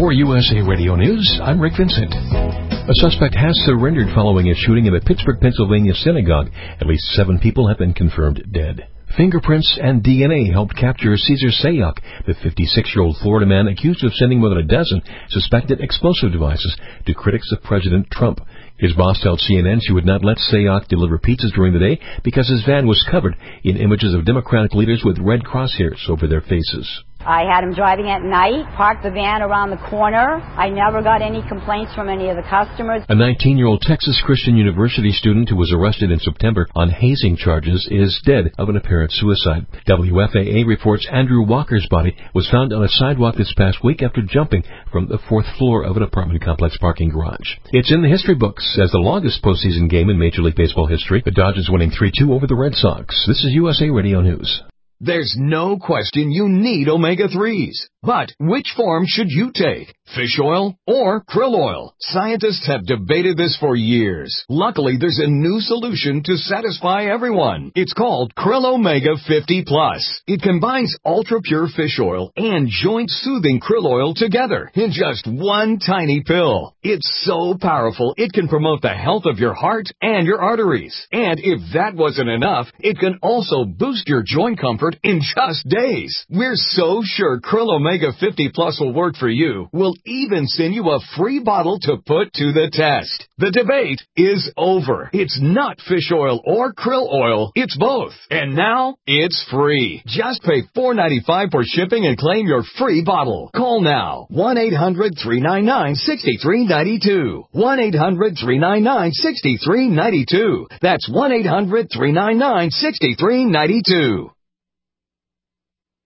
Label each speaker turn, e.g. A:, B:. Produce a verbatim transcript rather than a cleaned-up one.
A: For U S A Radio News, I'm Rick Vincent. A suspect has surrendered following a shooting in a Pittsburgh, Pennsylvania synagogue. At least seven people have been confirmed dead. Fingerprints and D N A helped capture Cesar Sayoc, the fifty-six-year-old Florida man accused of sending more than a dozen suspected explosive devices to critics of President Trump. His boss told C N N she would not let Sayoc deliver pizzas during the day because his van was covered in images of Democratic leaders with red crosshairs over their faces.
B: I had him driving at night, parked the van around the corner. I never got any complaints from any of the customers.
A: A nineteen-year-old Texas Christian University student who was arrested in September on hazing charges is dead of an apparent suicide. W F A A reports Andrew Walker's body was found on a sidewalk this past week after jumping from the fourth floor of an apartment complex parking garage. It's in the history books as the longest postseason game in Major League Baseball history. The Dodgers winning three two over the Red Sox. This is U S A Radio News.
C: There's no question you need omega threes. But which form should you take? Fish oil or krill oil? Scientists have debated this for years. Luckily, there's a new solution to satisfy everyone. It's called Krill Omega fifty plus. It combines ultra-pure fish oil and joint-soothing krill oil together in just one tiny pill. It's so powerful, it can promote the health of your heart and your arteries. And if that wasn't enough, it can also boost your joint comfort in just days. We're so sure Krill Omega fifty plus will work for you. We'll even send you a free bottle to put to the test. The debate is over. It's not fish oil or krill oil. It's both. And now it's free. Just pay four dollars and ninety-five cents for shipping and claim your free bottle. Call now. one eight hundred three nine nine six three nine two. one eight hundred three nine nine six three nine two. That's one eight hundred three nine nine six three nine two.